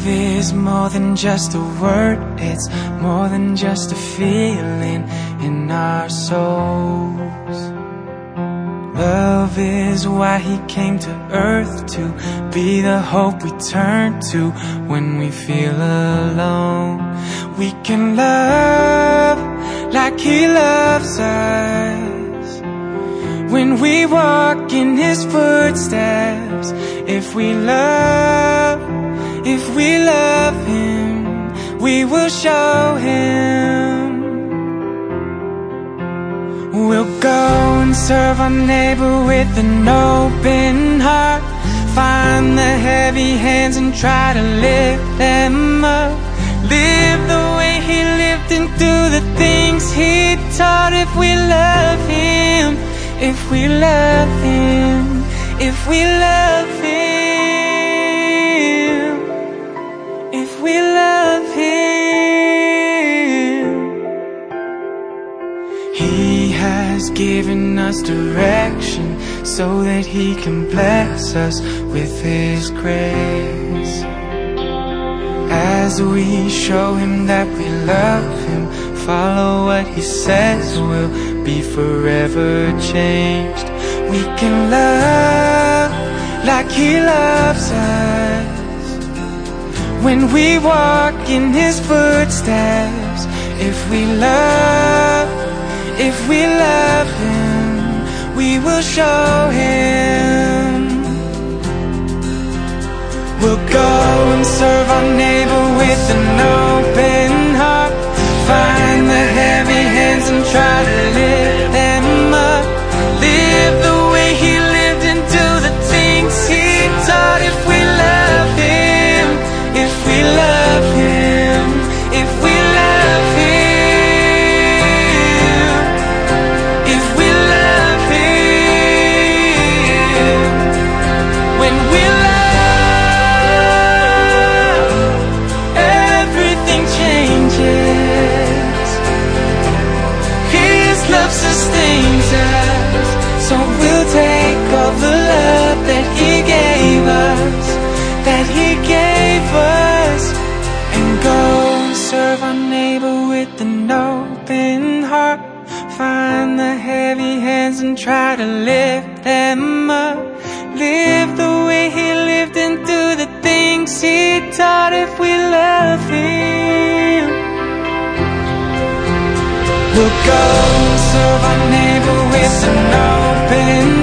Love is more than just a word, it's more than just a feeling in our souls. Love is why he came to earth, to be the hope we turn to when we feel alone. We can love like he loves us when we walk in his footsteps. If we love him, we will show him. We'll go and serve our neighbor with an open heart, find the heavy hands and try to lift them up. Live the way he lived and do the things he taught. If we love him, if we love him, if we love him, if we love him. He has given us direction so that he can bless us with his grace. As we show him that we love him, follow what he says, we'll be forever changed. We can love like he loves us when we walk in his footsteps. If we love him, we will show him. We'll go and serve our neighbor with an open heart, find the heavy hands and try to lift them up. Live the way he lived and do the things he taught. If we love him, if we love him, if we love him, if we love him, when we love, everything changes. His love sustains us, so we'll take all the love that he gave us, that he gave us, and go and serve our neighbor with an open heart, find the heavy hands and try to lift them up. Live the way he lived and do the things he taught. If we love him, we'll go and serve our neighbor with an open